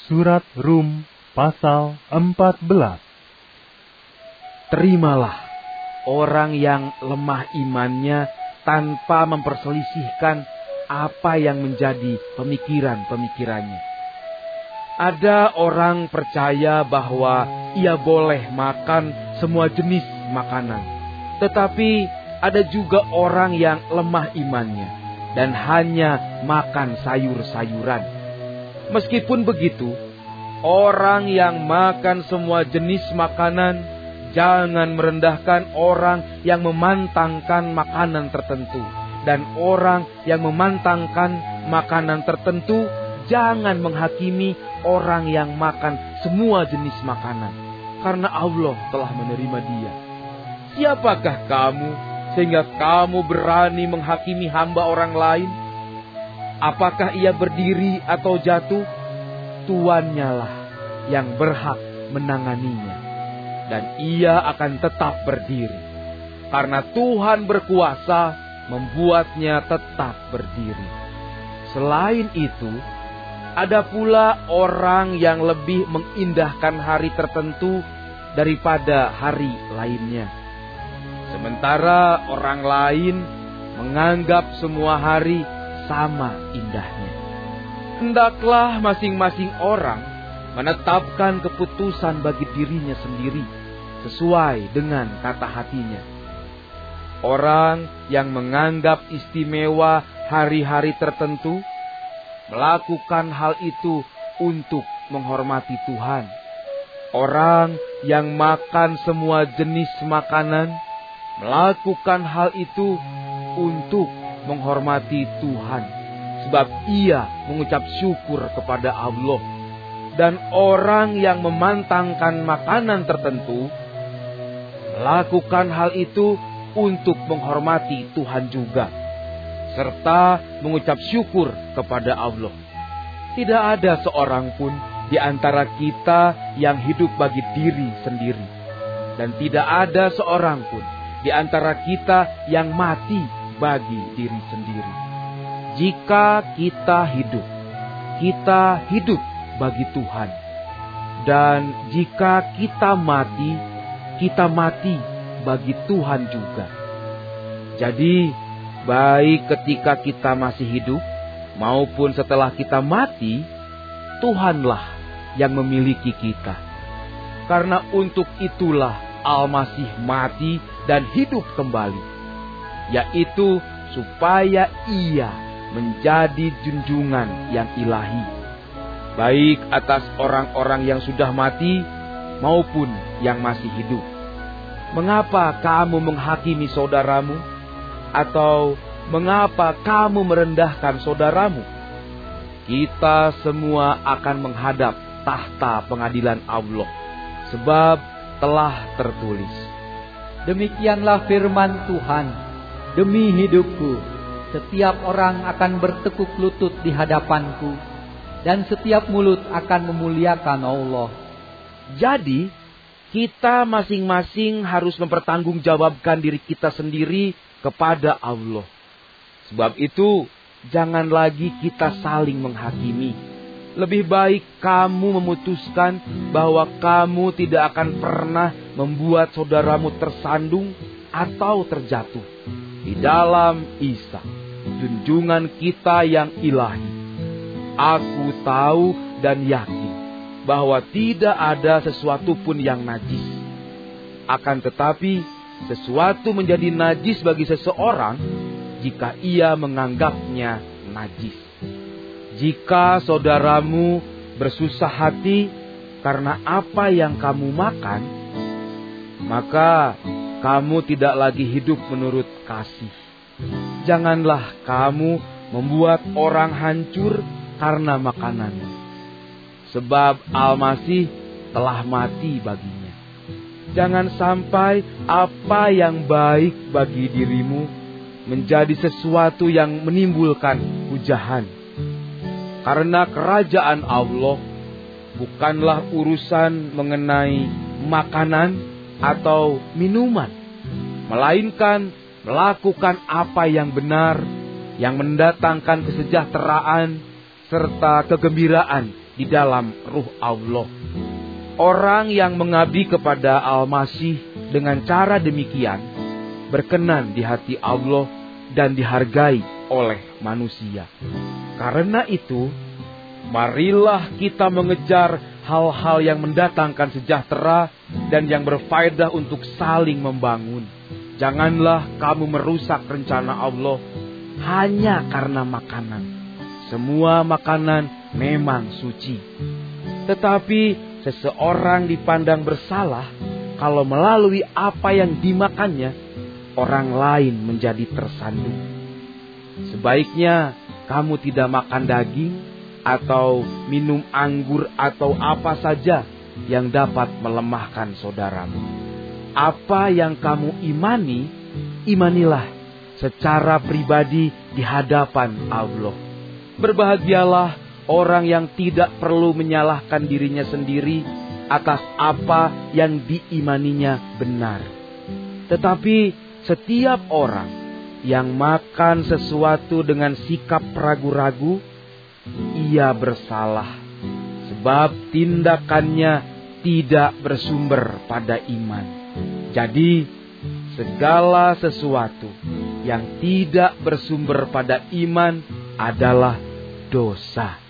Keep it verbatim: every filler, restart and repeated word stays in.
Surat Rum pasal empat belas. Terimalah orang yang lemah imannya tanpa memperselisihkan apa yang menjadi pemikiran-pemikirannya. Ada orang percaya bahwa ia boleh makan semua jenis makanan. Tetapi ada juga orang yang lemah imannya dan hanya makan sayur-sayuran. Meskipun begitu, orang yang makan semua jenis makanan jangan merendahkan orang yang memantangkan makanan tertentu. Dan orang yang memantangkan makanan tertentu jangan menghakimi orang yang makan semua jenis makanan. Karena Allah telah menerima dia. Siapakah kamu sehingga kamu berani menghakimi hamba orang lain? Apakah ia berdiri atau jatuh? Tuannya lah yang berhak menanganinya. Dan ia akan tetap berdiri. Karena Tuhan berkuasa membuatnya tetap berdiri. Selain itu, ada pula orang yang lebih mengindahkan hari tertentu daripada hari lainnya. Sementara orang lain menganggap semua hari sama indahnya. Hendaklah masing-masing orang menetapkan keputusan bagi dirinya sendiri sesuai dengan kata hatinya. Orang yang menganggap istimewa hari-hari tertentu melakukan hal itu untuk menghormati Tuhan. Orang yang makan semua jenis makanan melakukan hal itu untuk menghormati Tuhan, sebab ia mengucap syukur kepada Allah. Dan orang yang memantangkan makanan tertentu melakukan hal itu untuk menghormati Tuhan juga, serta mengucap syukur kepada Allah. Tidak ada seorang pun di antara kita yang hidup bagi diri sendiri, dan tidak ada seorang pun di antara kita yang mati bagi diri sendiri. Jika kita hidup, kita hidup bagi Tuhan. Dan jika kita mati, kita mati bagi Tuhan juga. Jadi, baik ketika kita masih hidup, maupun setelah kita mati, Tuhanlah yang memiliki kita. Karena untuk itulah Al-Masih mati dan hidup kembali, yaitu supaya ia menjadi junjungan yang ilahi, baik atas orang-orang yang sudah mati maupun yang masih hidup. Mengapa kamu menghakimi saudaramu? Atau mengapa kamu merendahkan saudaramu? Kita semua akan menghadap tahta pengadilan Allah, sebab telah tertulis, demikianlah firman Tuhan, demi hidupku, setiap orang akan bertekuk lutut di hadapanku, dan setiap mulut akan memuliakan Allah. Jadi, kita masing-masing harus mempertanggungjawabkan diri kita sendiri kepada Allah. Sebab itu, jangan lagi kita saling menghakimi. Lebih baik kamu memutuskan bahwa kamu tidak akan pernah membuat saudaramu tersandung atau terjatuh di dalam Isa, junjungan kita yang ilahi. Aku tahu dan yakin bahwa tidak ada sesuatu pun yang najis. Akan tetapi, sesuatu menjadi najis bagi seseorang jika ia menganggapnya najis. Jika saudaramu bersusah hati karena apa yang kamu makan, maka kamu tidak lagi hidup menurut kasih. Janganlah kamu membuat orang hancur karena makanannya, sebab Al-Masih telah mati baginya. Jangan sampai apa yang baik bagi dirimu menjadi sesuatu yang menimbulkan hujahan. Karena kerajaan Allah bukanlah urusan mengenai makanan atau minuman, melainkan melakukan apa yang benar, yang mendatangkan kesejahteraan serta kegembiraan di dalam Ruh Allah. Orang yang mengabdi kepada Al-Masih dengan cara demikian berkenan di hati Allah dan dihargai oleh manusia. Karena itu, marilah kita mengejar hal-hal yang mendatangkan sejahtera dan yang berfaedah untuk saling membangun. Janganlah kamu merusak rencana Allah hanya karena makanan. Semua makanan memang suci. Tetapi seseorang dipandang bersalah kalau melalui apa yang dimakannya, orang lain menjadi tersandung. Sebaiknya kamu tidak makan daging atau minum anggur atau apa saja yang dapat melemahkan saudaramu. Apa yang kamu imani, imanilah secara pribadi di hadapan Allah. Berbahagialah orang yang tidak perlu menyalahkan dirinya sendiri atas apa yang diimaninya benar. Tetapi setiap orang yang makan sesuatu dengan sikap ragu-ragu, ia bersalah, sebab tindakannya tidak bersumber pada iman. Jadi, segala sesuatu yang tidak bersumber pada iman adalah dosa.